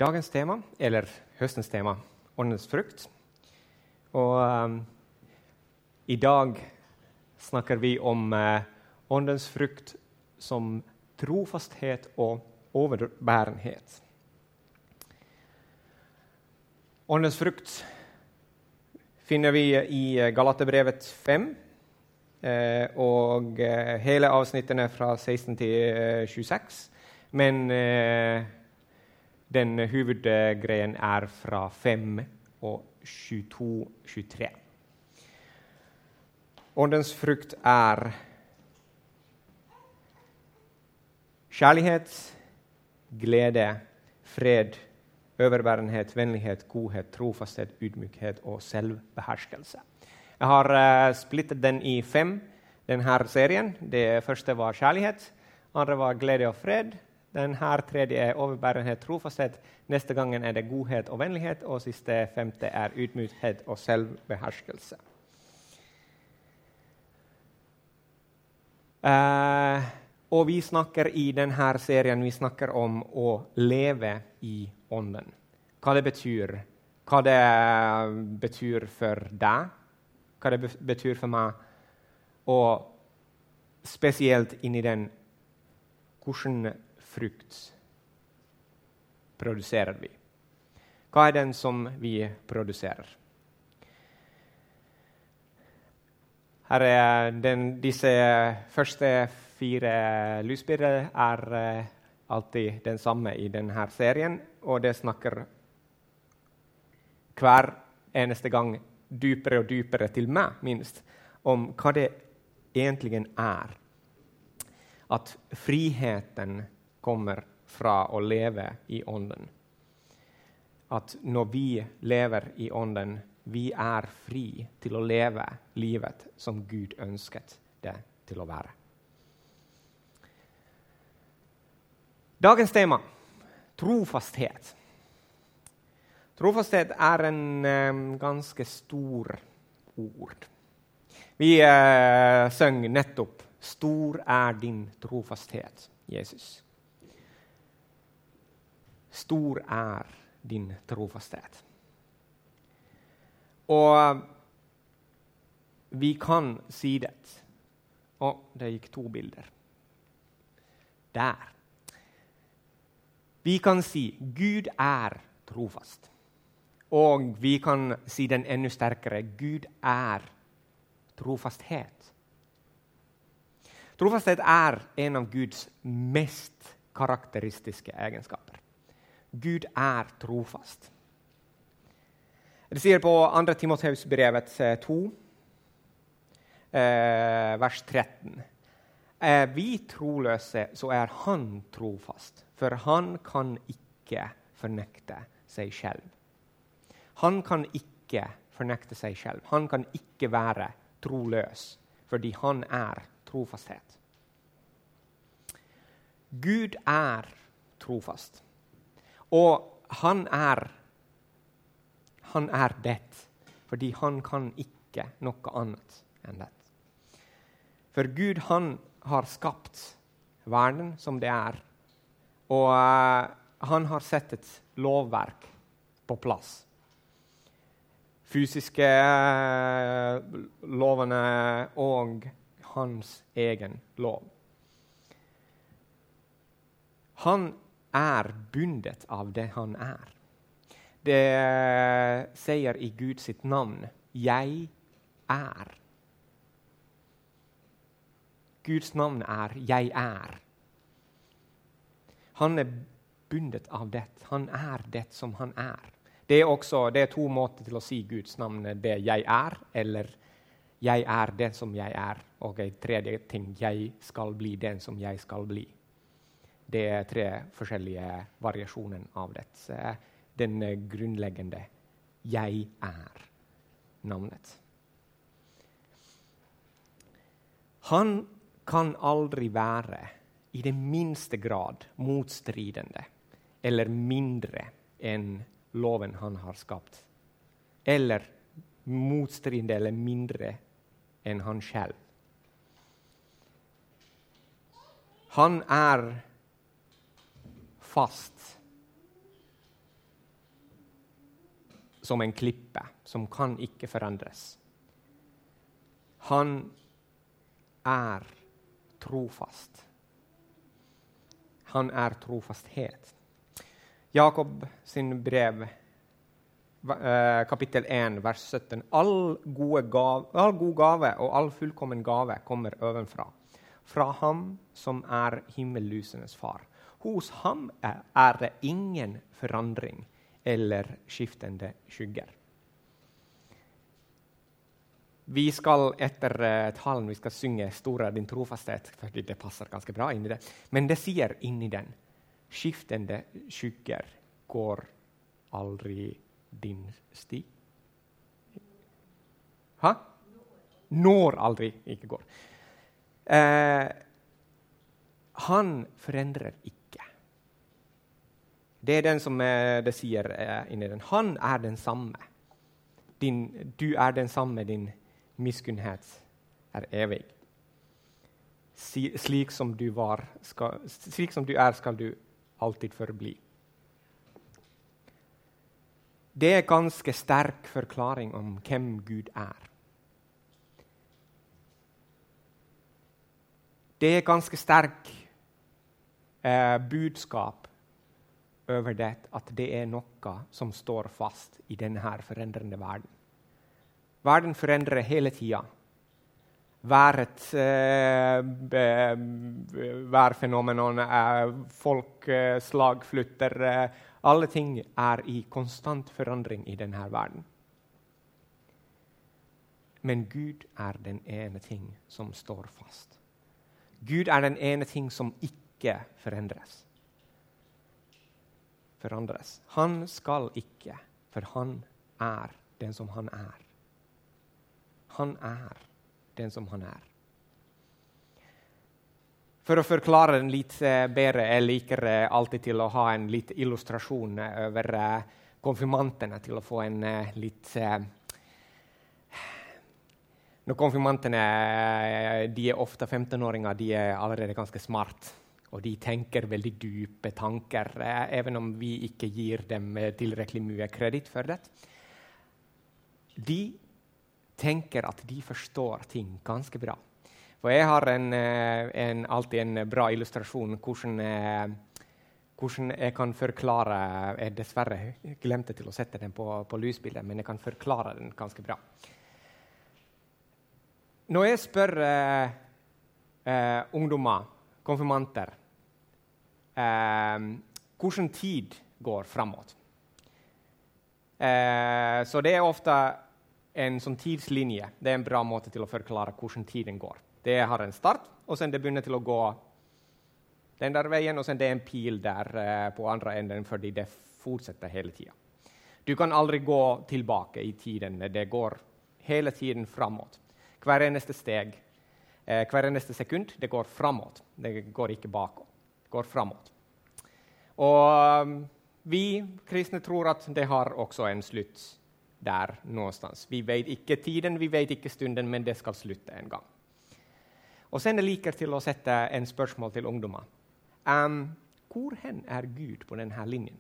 dagens tema, eller høstens tema, åndens frukt. Og i dag snakker vi om åndens frukt som trofasthet og overbærenhet. Åndens frukt finner vi i Galaterbrevet 5, og hele avsnittene fra 16 til 26, men den hovedgreien er fra 5 og 22-23. Åndens frukt er kjærlighet, glede, fred, overbærenhet, vennlighet, godhet, trofasthet, ydmykhet og selvbeherskelse. Jeg har splittet den i 5, denne serien. Det første var kjærlighet, andre var glede og fred. Denne tredje er overbærenhet, trofasthet. Neste gangen er det godhet og vennlighet, og siste 5. er ydmykhet og selvbeherskelse. Og vi snakker i denne serien om å leve i ånden. Hva det betyr for deg, hva det betyr for meg, og spesielt inn i den hvordan frukt produserer vi. Hva er den som vi produserer? Her er disse første 4 lysbilder er alltid den samme i denne serien, og det snakker hver eneste gang dypere og dypere til meg, minst, om hva det egentlig er. At friheten kommer fra å leve i ånden. At når vi lever i ånden, vi er fri til å leve livet som Gud ønsket det til å være. Dagens tema, trofasthet. Trofasthet er en ganske stor ord. Vi søng nettopp, «Stor er din trofasthet, Jesus». Stor er din trofasthet. Og vi kan si det. Det gikk 2 bilder. Der. Vi kan si Gud er trofast. Og vi kan si den enda sterkere. Gud er trofasthet. Trofasthet er en av Guds mest karakteristiske egenskaper. Gud er trofast. Det sier på 2. Timotheus brevet 2, vers 13. Vi troløse, så er han trofast, for han kan ikke fornekte seg selv. Han kan ikke fornekte seg selv. Han kan ikke være troløs, fordi han er trofasthet. Gud er trofast. Og han er det, fordi han kan ikke noe annet enn det. For Gud, han har skapt verden som det er, og han har sett et lovverk på plass. Fysiske lovene og hans egen lov. Han er bundet av det han er. Det sier i Gud sitt navn, jeg er. Guds navn er, jeg er. Han er bundet av det. Han er det som han er. Det er 2 måter til å si Guds navn, det jeg er, eller jeg er det som jeg er. Og en tredje ting, jeg skal bli den som jeg skal bli. Det er 3 forskjellige variasjoner av det. Den grunnleggende «Jeg er» navnet. Han kan aldri være i det minste grad motstridende eller mindre enn loven han har skapt. Eller motstridende eller mindre enn han selv. Han er fast som en klippe, som kan ikke forandres. Han er trofast. Han er trofasthet. Jakob sin brev, kapittel 1, vers 17. All god gave og all fullkommen gave kommer ovenfra. Fra ham som er himmellysenes far. Hos ham er det ingen forandring eller skiftende skygger. Vi skal etter talen vi skal synge Stor er din trofasthet, fordi det passer ganske bra inn i det. Men det sier inn i den. Skiftende skygger går aldri din sti. Hæ? Når aldri, ikke går. Han forandrer ikke. Det er den som det sier inni den. Han er den samme. Du er den samme, din miskunnhet er evig. Slik som du er, skal du alltid forbli. Det er ganske sterk forklaring om hvem Gud er. Det er ganske sterk budskap over det at det er noe som står fast i denne forendrende verden. Verden forandrer hele tiden. Værfenomenon, folk, slag, flytter, alle ting er i konstant forandring i denne verden. Men Gud er den ene ting som står fast. Gud er den ene ting som ikke forandres. Han skal ikke, for han er den som han er. Han er den som han er. For å forklare den litt bedre, jeg liker alltid til å ha en litt illustrasjon over konfirmantene, til å få en litt... Når konfirmantene, de er ofte 15-åringer, de er allerede ganske smart, og de tenker veldig dype tanker, even om vi ikke gir dem tilrekkelig mye kreditt for det. De tenker at de forstår ting ganske bra. For jeg har alltid en bra illustrasjon hvordan jeg kan forklare, jeg dessverre glemte til å sette den på lysbildet, men jeg kan forklare den ganske bra. Når jeg spør ungdommer, konfirmanter, hvordan tid går fremover. Så det er ofte en sånn tidslinje. Det er en bra måte til å forklare hvordan tiden går. Det har en start, og sen det begynner til å gå den der veien, og sen det er en pil der på andre enden, fordi det fortsetter hele tiden. Du kan aldri gå tilbake i tiden. Det går hele tiden fremover. Hver eneste steg, hver eneste sekund, det går fremover. Det går ikke bakåt. Det går fremover. Og vi kristne tror at det har også en slutt der någonstans. Vi vet ikke tiden, vi vet ikke stunden, men det skal slutte en gang. Og sen jeg liker til å sette en spørsmål til ungdommer. Hvor hen er Gud på denne linjen?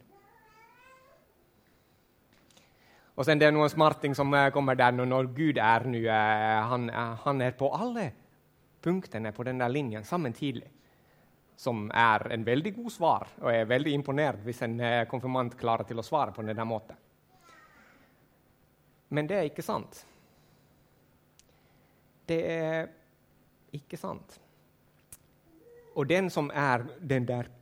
Og sen det er noen smarting som kommer der når Gud er nu, han er på alle punktene på denne linjen samtidig, som er en veldig god svar, og jeg er veldig imponert hvis en konfirmant klarer til å svare på denne måten. Men det er ikke sant. Det er ikke sant. Og den som er den der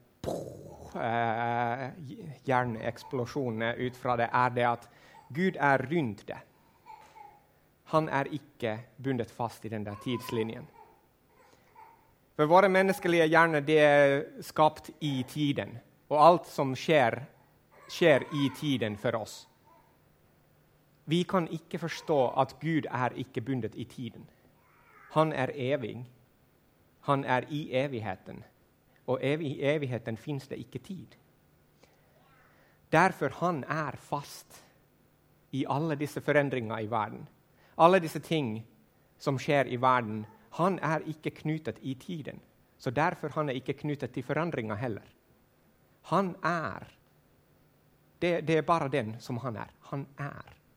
hjerneeksplosjonen ut fra det, er det at Gud er rundt det. Han er ikke bundet fast i den der tidslinjen. For våre menneskelige hjerner, det er skapt i tiden. Og alt som skjer i tiden for oss. Vi kan ikke forstå at Gud er ikke bundet i tiden. Han er evig. Han er i evigheten. Og i evigheten finnes det ikke tid. Derfor han er fast i alle disse forandringer i verden. Alle disse ting som skjer i verden, han er ikke knyttet i tiden. Så derfor han er ikke knyttet til forandringer heller. Han er. Det er bare den som han er. Han er.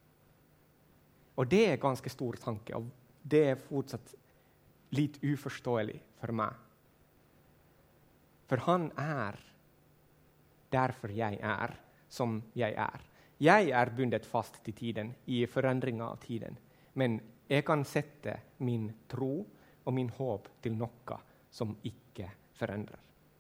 Og det er ganske stor tanke, og det er fortsatt litt uforståelig for meg. For han er derfor jeg er som jeg er. Jeg er bundet fast til tiden, i forandringen av tiden. Men jeg kan sette min tro og min håp til noe som ikke forandrer.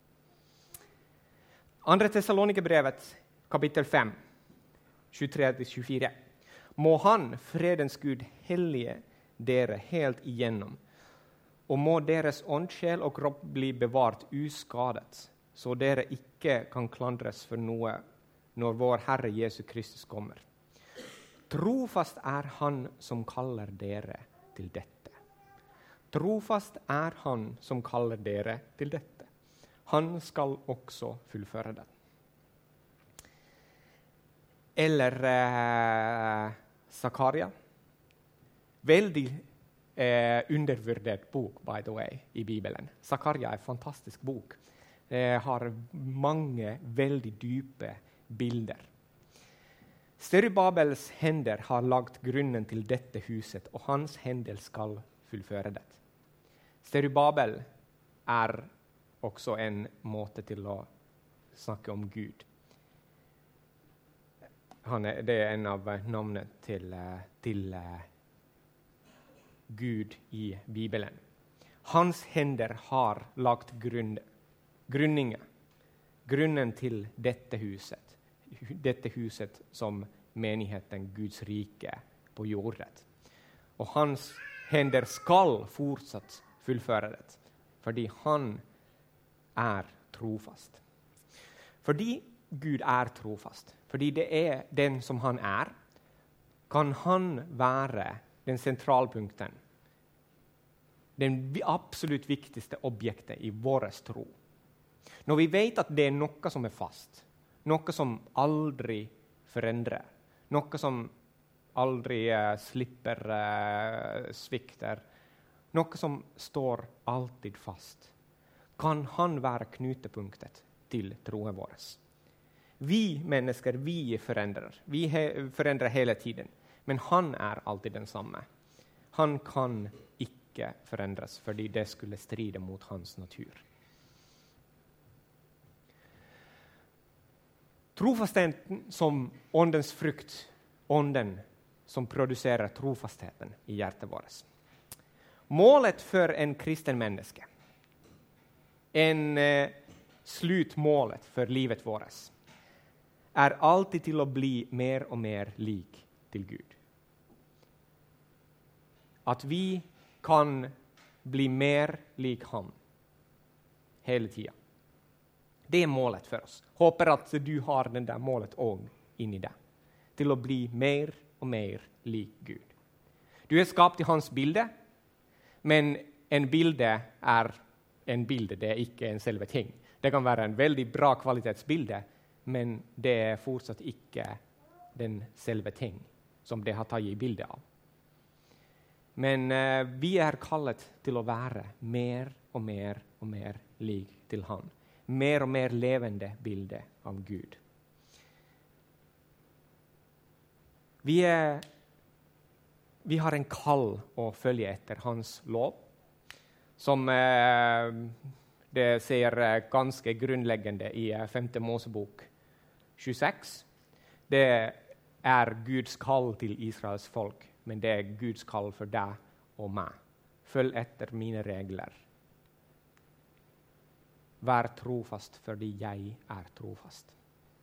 2. Tessalonikerbrevet, kapittel 5, 23-24. Må han, fredens Gud, hellige dere helt igjennom, og må deres åndssjel og kropp bli bevart uskadet, så dere ikke kan klandres for noe når vår Herre Jesus Kristus kommer. Trofast er han som kaller dere til dette. Trofast er han som kaller dere til dette. Han skal også fullføre det. Eller Zakaria. Veldig undervurdert bok, by the way, i Bibelen. Zakaria er en fantastisk bok. Det har mange veldig dype bilder. Zerubabels hender har lagt grunnen til dette huset, og hans hender skal fullføre det. Zerubabel er også en måte til å snakke om Gud. Det er en av navnene til Gud i Bibelen. Hans hender har lagt grunnen til dette huset som menigheten Guds rike på jorden. Og hans hender skal fortsatt fullføre det, fordi han er trofast. Fordi Gud er trofast, fordi det er den som han er, kan han være den sentralpunkten, den absolutt viktigste objektet i vår tro. Når vi vet at det er noe som er fast, noe som aldri forandrer, noe som aldri slipper svikter, noe som står alltid fast, kan han være knutepunktet til troen vår. Vi mennesker, vi forandrer. Vi forandrer hele tiden, men han er alltid den samme. Han kan ikke forandres, fordi det skulle stride mot hans natur. Trofastheten som åndens frukt, ånden som produserer trofastheten i hjertet vårt. Målet for en kristen menneske, slutmålet for livet vårt, er alltid til å bli mer og mer lik til Gud. At vi kan bli mer lik ham hele tiden. Det er målet for oss. Håper at du har den der målet også inni deg. Til å bli mer og mer lik Gud. Du er skapt i hans bilde, men en bilde er en bilde, det er ikke en selve ting. Det kan være en veldig bra kvalitetsbilde, men det er fortsatt ikke den selve ting som det har tatt i bildet av. Men vi er kallet til å være mer og mer og mer lik til han. Mer og mer levende bilde av Gud. Vi har en kall å følge etter hans lov, som det ser ganske grunnleggende i 5. Mosebok 26. Det er Guds kall til Israels folk, men det er Guds kall for deg og meg. Følg etter mine regler. Vær trofast fordi jeg er trofast.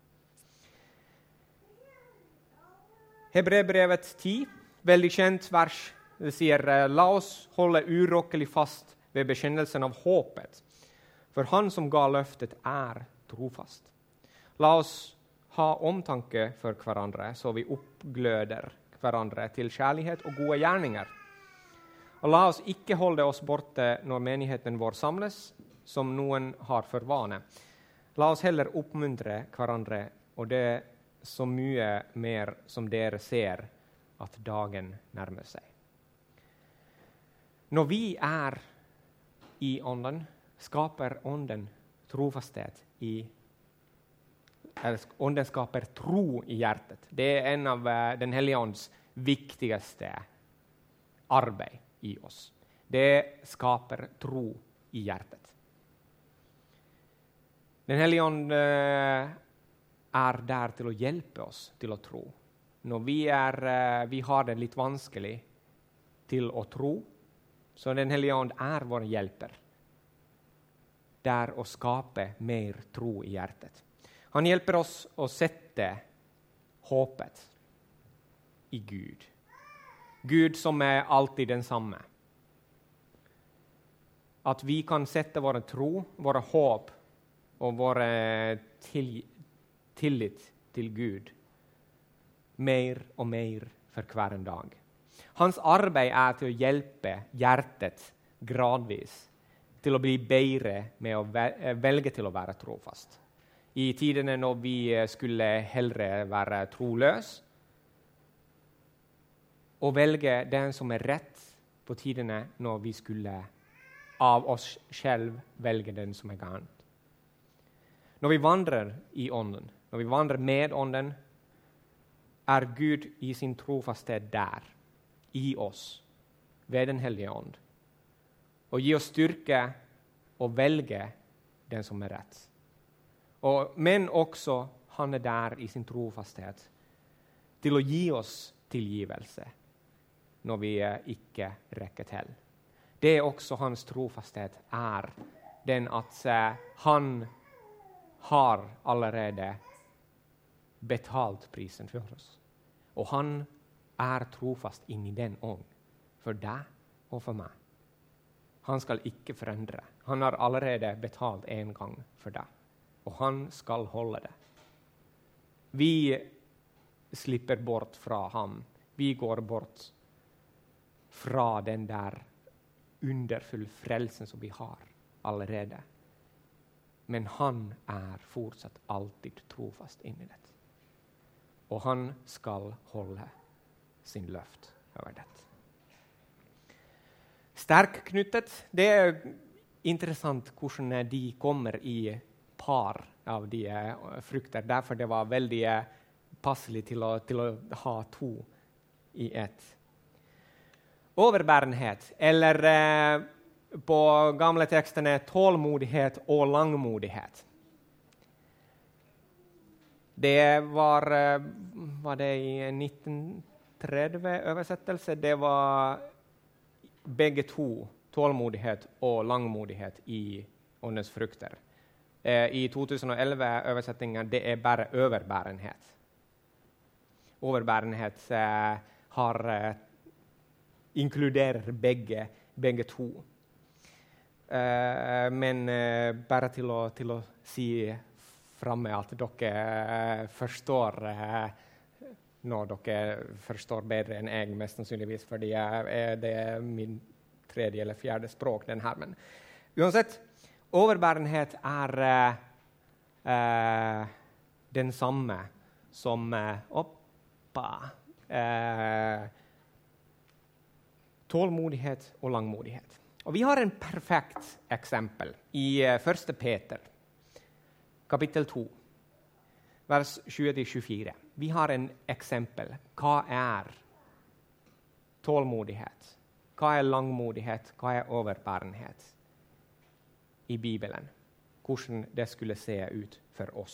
Hebreerbrevet 10, veldig kjent vers. Det sier, la oss holde urokkelig fast ved bekjennelsen av håpet, for han som ga løftet er trofast. La oss ha omtanke for hverandre, så vi oppgløder hverandre til kjærlighet og gode gjerninger. Og la oss ikke holde oss borte når menigheten vår samles, som noen har for vane. La oss heller oppmuntre hverandre, og det så mye mer som dere ser at dagen nærmer seg. Når vi er i ånden, skaper ånden trofasthet ånden skaper tro i hjertet. Det er en av Den hellige ånds viktigaste arbeid i oss. Det skaper tro i hjärtat. Den helige ånd er der til å hjelpe oss til å tro. Når vi har det litt vanskelig til å tro, så den helige ånd er vår hjelper. Der å skape mer tro i hjertet. Han hjelper oss å sette håpet i Gud. Gud som er alltid den samme. At vi kan sette vår tro, våre håp og vår tillit til Gud mer og mer for hver en dag. Hans arbeid er til å hjelpe hjertet gradvis til å bli bedre med å velge til å være trofast. I tidene når vi skulle heller være troløs, og velge den som er rett på tidene når vi skulle av oss selv velge den som er galt. Når vi vandrer i ånden, når vi vandrer med ånden, er Gud i sin trofasthet der, i oss, ved den hellige ånd, og gi oss styrke å velge den som er rett. Men også han er der i sin trofasthet til å gi oss tilgivelse når vi ikke rekker til. Det er også hans trofasthet er den at han har allerede betalt prisen for oss. Og han er trofast inn i den ånd for deg og for meg. Han skal ikke forandre. Han har allerede betalt en gang for deg. Og han skal holde det. Vi slipper bort fra ham. Vi går bort fra den der underfull frelsen som vi har allerede. Men han er fortsatt alltid trofast inn i det. Og han skal holde sin løft over det. Sterkknyttet, det er interessant hvordan de kommer i par av de frukter. Derfor det var veldig passelig til å ha to i ett. Overbærenhet, eller på gamle tekstene tålmodighet og langmodighet. Det var det i 1930-oversettelse. Det var begge to, tålmodighet og langmodighet i åndens frukter. I 2011-oversettingen det er bare overbærenhet. Overbærenhet inkluderer begge to. Men bare til å si framme at dere forstår når dere forstår bedre enn jeg, mest sannsynligvis, fordi det er min tredje eller fjerde språk, den her. Men uansett, overbærenhet er den samme som tålmodighet og langmodighet. Og vi har en perfekt eksempel i 1. Peter, kapittel 2, vers 20-24. Vi har en eksempel. Hva er tålmodighet? Hva er langmodighet? Hva er overbærenhet i Bibelen? Hvordan det skulle se ut for oss.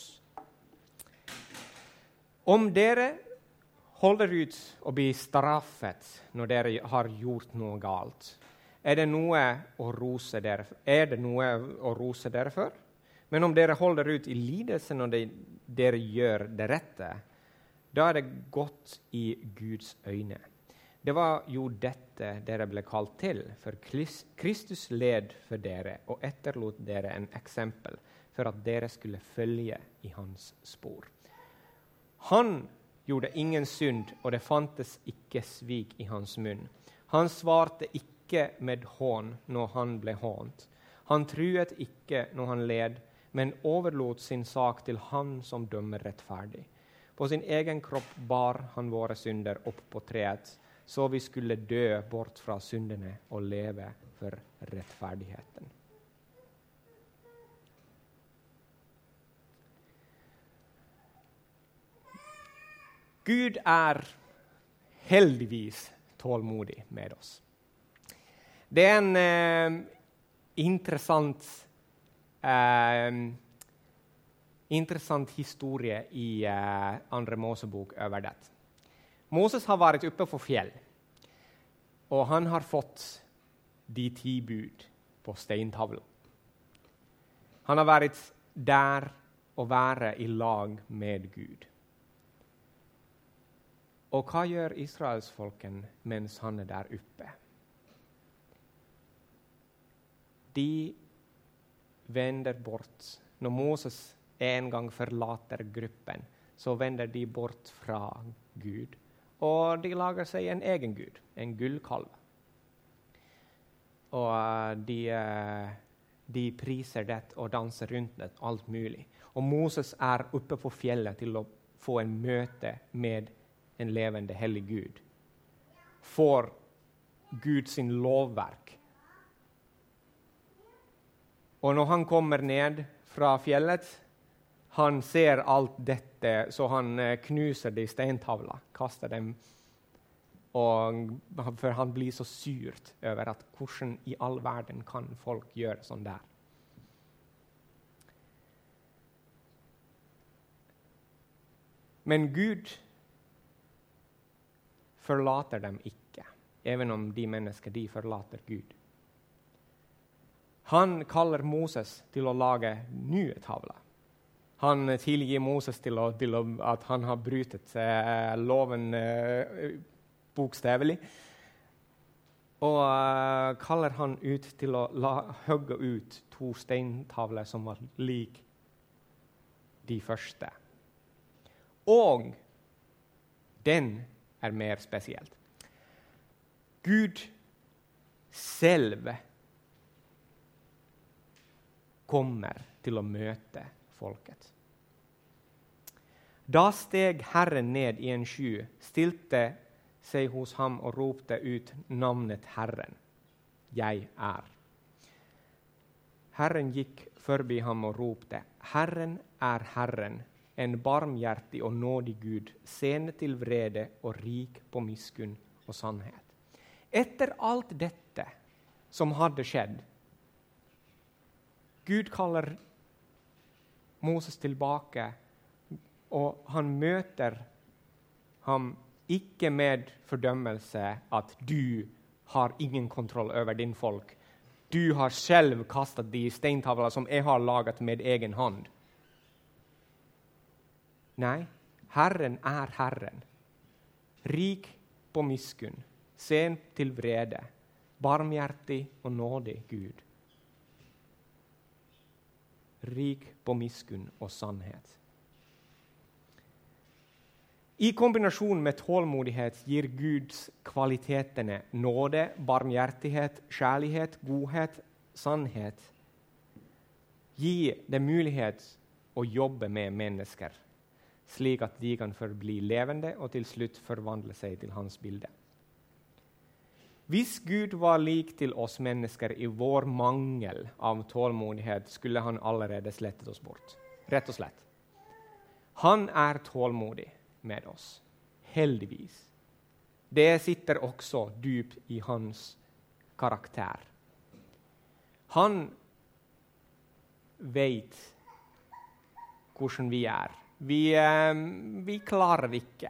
Om dere holder ut og blir straffet når dere har gjort noe galt, er det noe å rose dere for? Men om dere holder ut i lidelse når dere gjør det rette, da er det godt i Guds øyne. Det var jo dette dere ble kalt til, for Kristus led for dere og etterlot dere en eksempel for at dere skulle følge i hans spor. Han gjorde ingen synd, og det fantes ikke svik i hans munn. Han svarte ikke med hån når han ble hånt. Han truet ikke når han led, men overlot sin sak til han som dømmer rettferdig. På sin egen kropp bar han våre synder opp på treet, så vi skulle dø bort fra syndene og leve for rettferdigheten. Gud er heldigvis tålmodig med oss. Det er en interessant historie i andre Mosebok over det. Moses har vært oppe på fjell, og han har fått de 10 bud på steintavlen. Han har vært der og være i lag med Gud. Og hva gjør Israelsfolken mens han er der oppe? De vender bort. Når Moses en gang forlater gruppen, så vender de bort fra Gud. Og de lager seg en egen gud, en gullkalv. Og de priser det og danser rundt det, alt mulig. Og Moses er oppe på fjellet til å få en møte med en levende hellig Gud. For Gud sin lovverk. Og når han kommer ned fra fjellet, han ser alt dette, så han knuser de steintavler, kaster dem, for han blir så syrt over at hvordan i all verden kan folk gjøre sånn der. Men Gud forlater dem ikke, even om de mennesker de forlater Gud. Han kaller Moses til å lage nye tavler. Han tilgir Moses til at han har brytet loven bokstavelig, og kaller han ut til å hugge ut 2 steintavler som var lik de første. Og den er mer spesielt. Gud selv kommer til å møte folket. Da steg Herren ned i en sky, stilte seg hos ham og ropte ut navnet Herren. Jeg er. Herren gikk forbi ham og ropte, Herren er Herren, en barmhjertig og nådig Gud, sene til vrede og rik på miskunn og sannhet. Etter alt dette som hadde skjedd, Gud kaller Moses tilbake, og han møter ham ikke med fordømmelse at du har ingen kontroll over din folk. Du har selv kastet de steintavler som jeg har laget med egen hånd. Nei, Herren er Herren, rik på miskunn, sen til vrede, barmhjertig og nådig Gud. Rik på miskunn og sannhet. I kombinasjon med tålmodighet gir Guds kvalitetene nåde, barmhjertighet, kjærlighet, godhet, sannhet. Gi det mulighet å jobbe med mennesker, slik at de kan forbli levende og til slutt forvandle seg til hans bilde. Hvis Gud var lik til oss mennesker i vår mangel av tålmodighet, skulle han allerede slettet oss bort. Rett og slett. Han er tålmodig med oss. Heldigvis. Det sitter også dypt i hans karakter. Han vet hvordan vi er. Vi klarer ikke.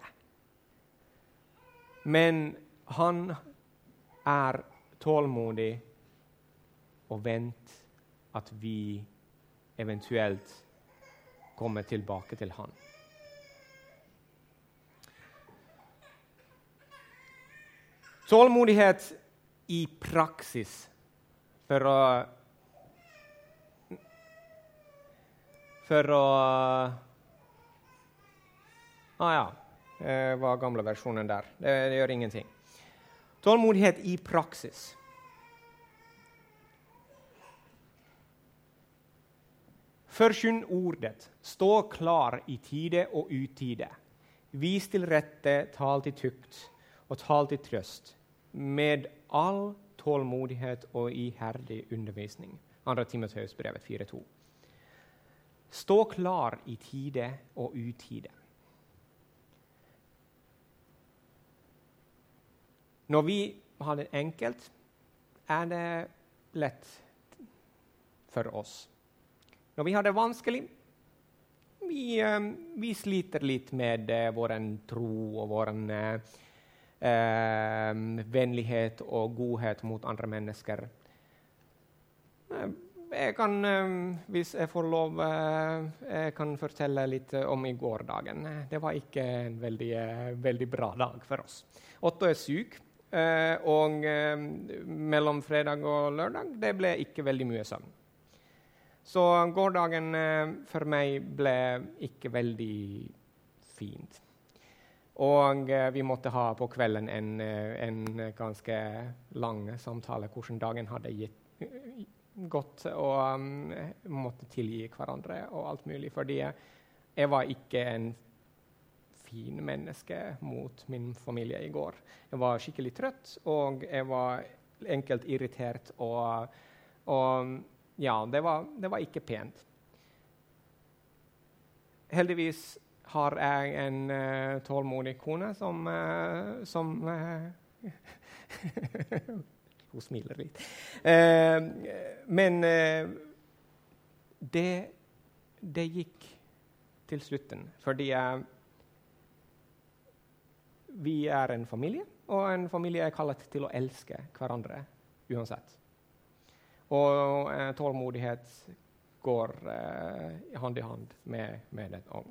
Men han er tålmodig og venter at vi eventuelt kommer tilbake til han. Tålmodighet i praksis for å det var gamle versjonen der. Det gjør ingenting. Tålmodighet i praksis. Forkynn ordet, stå klar i tide og utide. Vis til rette, tal til tukt og tal til trøst, med all tålmodighet og iherdig undervisning. 2. Timoteus brevet 4:2. Stå klar i tide og utide. Når vi har det enkelt, er det lett for oss. Når vi har det vanskelig, vi sliter litt med vår tro og vår vennlighet og godhet mot andre mennesker. Jeg kan, hvis jeg får lov, jeg kan fortelle litt om i gårdagen. Det var ikke en veldig bra dag for oss. Otto er syk, og mellom fredag og lørdag det ble ikke veldig mye søvn. Så gårdagen for meg ble ikke veldig fint. Og vi måtte ha på kvelden en ganske lang samtale hvordan dagen hadde gått, og måtte tilgi hverandre og alt mulig, fordi jeg var ikke en fin menneske mot min familie i går. Jeg var skikkelig trøtt, og jeg var enkelt irritert, og ja, det var ikke pent. Heldigvis har jeg en tålmodig kone som hun smiler litt. Men det gikk til slutten, fordi vi er en familie, og en familie er kallet til å elske hverandre uansett. Og tålmodighet går hand i hand med det òg.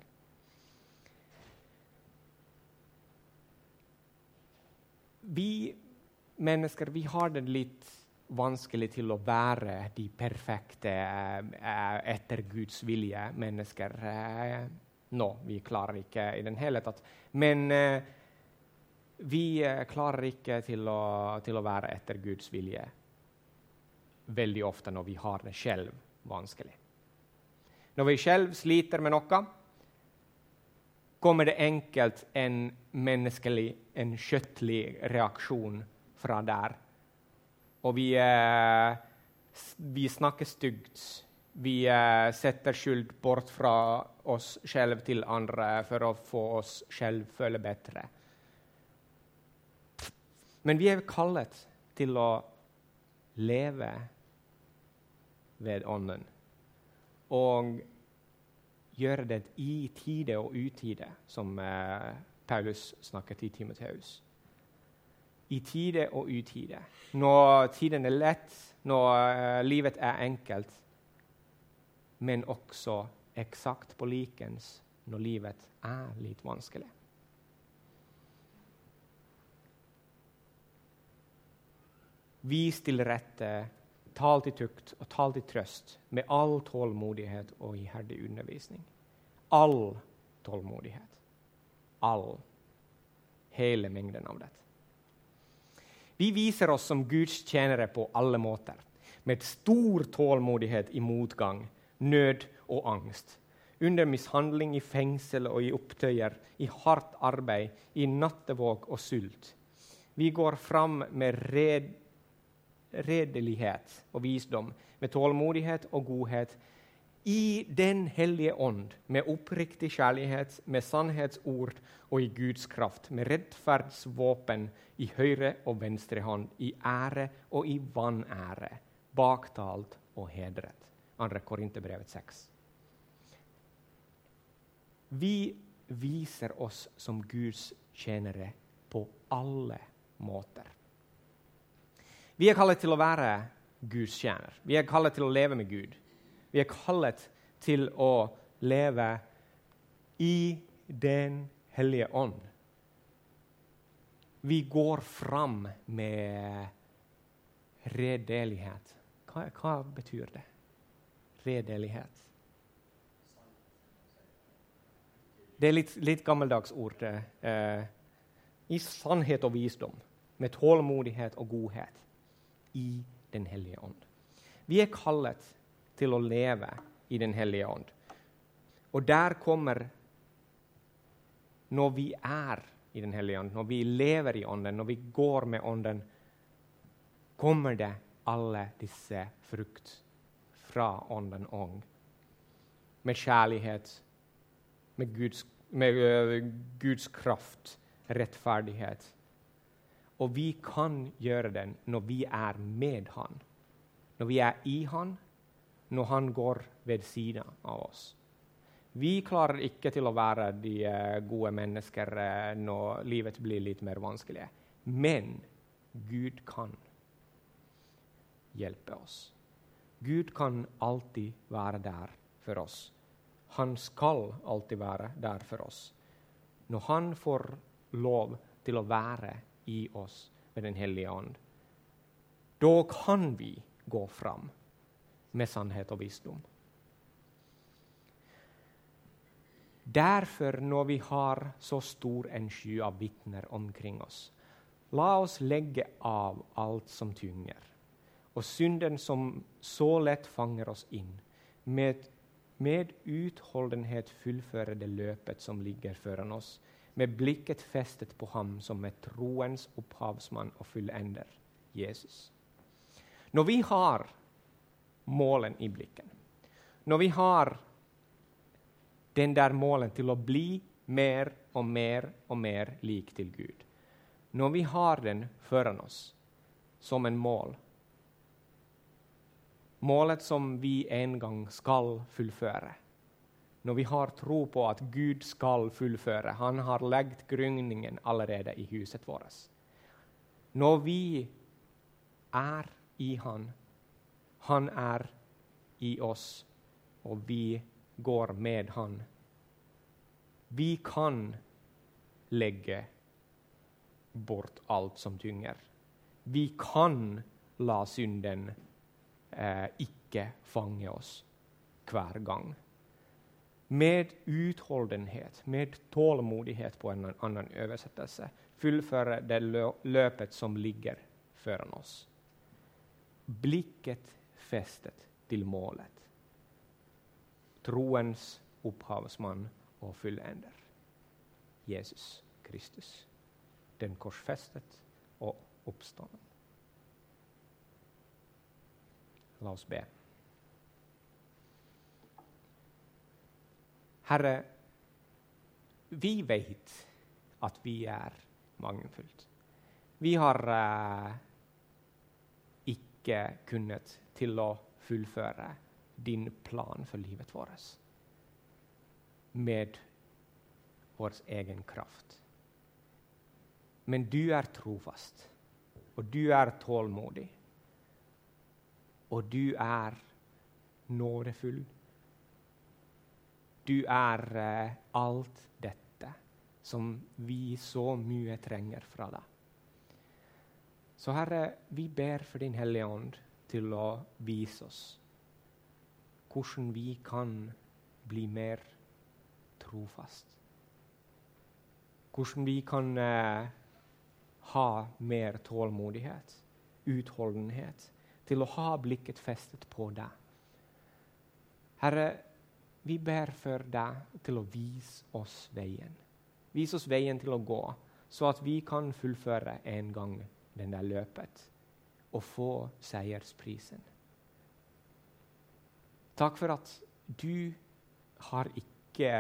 Vi mennesker vi har det litt vanskelig til å være de perfekte etter Guds vilje mennesker. Nå, vi klarer ikke i den hele tatt. Men vi klarer ikke til å være etter Guds vilje veldig ofte når vi har det selv vanskelig. Når vi selv sliter med noe, kommer det enkelt en menneskelig, en kjøttlig reaksjon fra der. Og vi snakker stygt. Vi setter skyld bort fra oss selv til andre for å få oss selv føle bedre. Men vi er kallet til å leve ved ånden og gjøre det i tide og utide, som Paulus snakket i Timotheus. I tide og utide. Når tiden er lett, når livet er enkelt, men også eksakt på likens når livet er litt vanskelig. Vis til rette, tal til tukt og tal til trøst med all tålmodighet og iherdig undervisning. All tålmodighet. All. Hele mengden av det. Vi viser oss som Guds tjenere på alle måter, med stor tålmodighet i motgang, nød og angst, under mishandling i fengsel og i opptøyer, i hardt arbeid, i nattevåg og sult. Vi går fram med redelighet og visdom, med tålmodighet og godhet, i den hellige ånd, med oppriktig kjærlighet, med sannhetsord og i Guds kraft, med rettferdsvåpen i høyre og venstre hånd, i ære og i vanære, baktalt og hedret. 2. Korinterbrevet 6. Vi viser oss som Guds tjenere på alle måter. Vi er kallet til å være Guds tjener. Vi er kallet til å leve med Gud. Vi er kallet til å leve i den hellige ånd. Vi går fram med redelighet. Hva betyr det? Redelighet. Det er litt gammeldags ord. I sannhet og visdom, med tålmodighet og godhet. I den hellige ånd. Vi er kallet til å leve i den hellige ånd. Og der kommer, når vi er i den hellige ånd, når vi lever i ånden, når vi går med ånden, kommer det alle disse frukt fra ånden òg. Med kjærlighet, med Guds kraft, rettferdighet. Og vi kan gjøre den når vi er med han. Når vi er i han, når han går ved siden av oss. Vi klarer ikke til å være de gode mennesker når livet blir litt mer vanskelig. Men Gud kan hjelpe oss. Gud kan alltid være der for oss. Han skal alltid være der for oss. Når han får lov til å være i oss med den hellige ånd, da kan vi gå fram med sannhet og visdom. Derfor, når vi har så stor en sky av vitner omkring oss, la oss legge av alt som tynger, og synden som så lett fanger oss inn, med utholdenhet fullføre det løpet som ligger foran oss, med blikket festet på ham som er troens opphavsmann og fullender, Jesus. Når vi har målen i blikken, når vi har den der målen til å bli mer og mer og mer lik til Gud, når vi har den foran oss som en målet som vi en gang skal fullføre, når vi har tro på at Gud skal fullføre, han har lagt grunnningen allerede i huset vårt. Når vi er i han, han er i oss, og vi går med han. Vi kan legge bort alt som tynger. Vi kan la synden ikke fange oss hver gang. Med utholdenhet, med tålmodighet på en annen oversettelse, fullføre det løpet som ligger foran oss. Blikket festet til målet. Troens opphavsmann og fullender. Jesus Kristus, den korsfestet og oppstånden. La oss be. Herre, vi vet at vi er mangelfullt. Vi har ikke kunnet til å fullføre din plan for livet vårt med vår egen kraft. Men du er trofast, og du er tålmodig, og du er nådefull. Du er alt dette som vi så mye trenger fra deg. Så Herre, vi ber for din Hellige Ånd til å vise oss hvordan vi kan bli mer trofast. Hvordan vi kan ha mer tålmodighet, utholdenhet, til å ha blikket festet på deg. Herre, vi ber for deg til å vise oss veien. Vise oss veien til å gå, så at vi kan fullføre en gang den der løpet og få seiersprisen. Takk for at du har ikke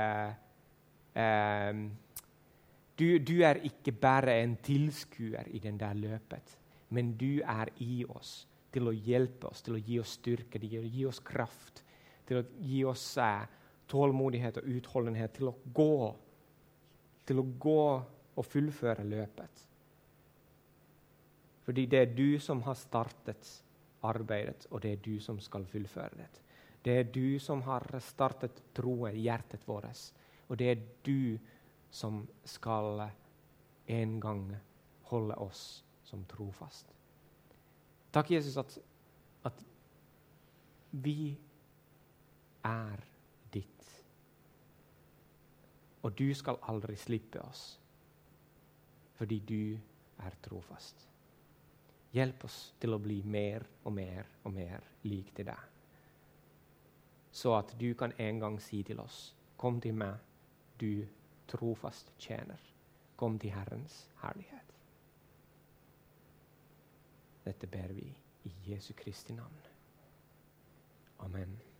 du er ikke bare en tilskuer i den der løpet, men du er i oss til å hjelpe oss, til å gi oss styrke, til å gi oss kraft, til å gi oss tålmodighet og utholdenhet til å gå og fullføre løpet. Fordi det er du som har startet arbeidet, og det er du som skal fullføre det. Det er du som har startet troen i hjertet vårt, og det er du som skal en gang holde oss som trofast. Takk, Jesus, at vi er ditt, og du skal aldri slippe oss, fordi du er trofast. Hjelp oss til å bli mer og mer og mer lik til deg, så at du kan en gang si til oss, kom til meg, du trofast tjener. Kom til Herrens herlighet. Dette ber vi i Jesu Kristi navn. Amen.